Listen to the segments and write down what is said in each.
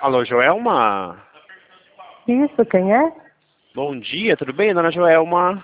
Alô, Joelma? Isso, quem é? Bom dia, tudo bem, dona Joelma?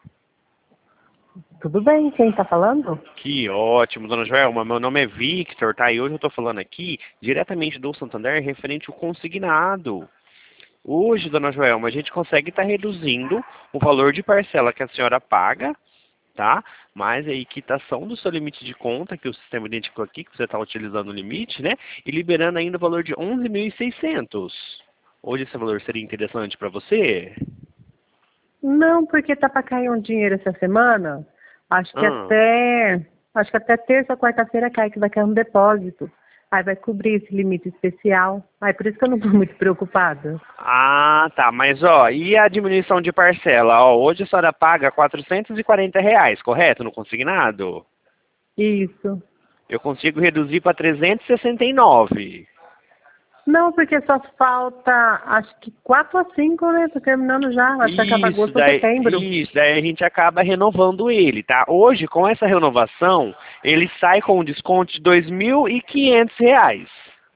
Tudo bem, quem está falando? Que ótimo, dona Joelma. Meu nome é Victor, tá? E hoje eu tô falando aqui diretamente do Santander referente ao consignado. Hoje, dona Joelma, a gente consegue estar reduzindo o valor de parcela que a senhora paga, tá? Mais a quitação do seu limite de conta, que o sistema identificou aqui, que você está utilizando o limite, né? E liberando ainda o valor de 11.600. Hoje esse valor seria interessante para você? Não, porque tá para cair um dinheiro essa semana. Acho que Ah. até, acho que até terça ou quarta-feira cai, que vai cair um depósito. Aí vai cobrir esse limite especial. Aí por isso que eu não estou muito preocupada. Ah, tá. Mas, ó, e a diminuição de parcela? Ó, hoje a senhora paga R$ 440, correto? No consignado? Isso. Eu consigo reduzir para 369. Não, porque só falta, acho que 4 a 5, né? Tô terminando já. Acho que acaba Isso, agosto ou daí, setembro. isso, daí a gente acaba renovando ele, tá? Hoje, com essa renovação, ele sai com um desconto de R$ 2.500.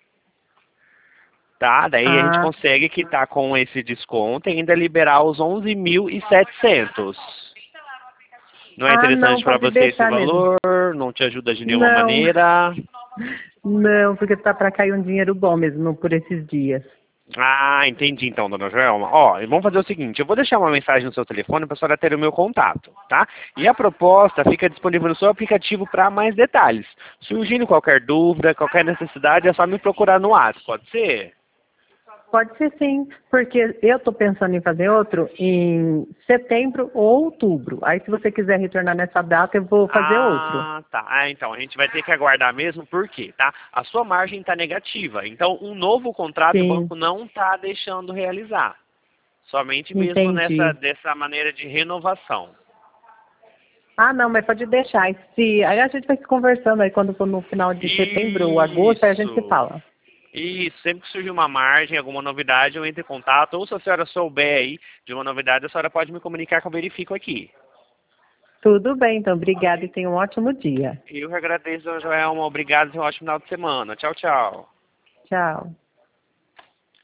Tá? Daí a gente Ah, consegue quitar com esse desconto e ainda liberar os 11.700. Não é não, interessante para pode você esse deixar mesmo. valor? Não te ajuda de nenhuma Não, maneira? não, porque tá para cair um dinheiro bom mesmo por esses dias. Ah, entendi então, dona Joelma. Ó, vamos fazer o seguinte, eu vou deixar uma mensagem no seu telefone para a senhora ter o meu contato, tá? E a proposta fica disponível no seu aplicativo para mais detalhes. Surgindo qualquer dúvida, qualquer necessidade, é só me procurar no WhatsApp, pode ser? Pode ser sim, porque eu estou pensando em fazer outro em setembro ou outubro. Aí, se você quiser retornar nessa data, eu vou fazer outro. Ah, tá. Ah, então, a gente vai ter que aguardar mesmo, por quê, tá? A sua margem está negativa, então um novo contrato o Sim, banco não está deixando realizar. Somente mesmo entendi. dessa maneira de renovação. Não, mas pode deixar. Aí a gente vai se conversando aí quando for no final de setembro ou agosto, aí a gente se Isso. fala. Isso. Sempre que surgir uma margem, alguma novidade, eu entro em contato. Ou se a senhora souber aí de uma novidade, a senhora pode me comunicar que eu verifico aqui. Tudo bem, então. Obrigada e tenha um ótimo dia. Eu que agradeço, Joelma. Obrigado e um ótimo final de semana. Tchau, tchau. Tchau.